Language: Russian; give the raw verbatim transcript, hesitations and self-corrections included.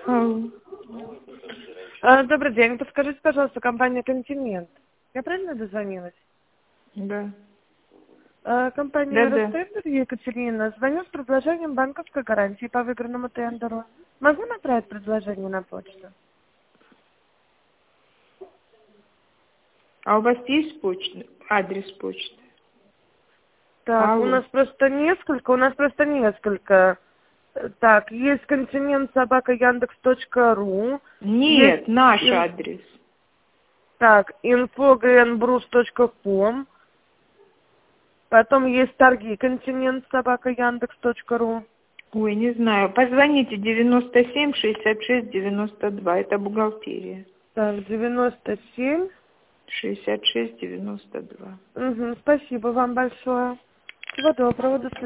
Алло. А, Добрый день. Подскажите, пожалуйста, компания «Континент». Я правильно дозвонилась? Да. А, Компания Да-да. «Ростендер» Екатерина. Звоню с предложением банковской гарантии по выигранному тендеру. Могу направить предложение на почту? А у вас есть почта? Адрес почты? Так, у Алло. нас просто несколько, у нас просто несколько. Э, Так, есть «Континент» собака яндекс точка ру. Нет, Есть наш ин- адрес. так, инфо гнбрус точка ком. Потом есть торги «Континент» собака яндекс точка ру. Ой, не знаю. Позвоните девяносто семь шестьдесят шесть девяносто два. Это бухгалтерия. Так, девяносто семь. шестьдесят шесть девяносто два. Угу, спасибо вам большое. Всего доброго, до свидания.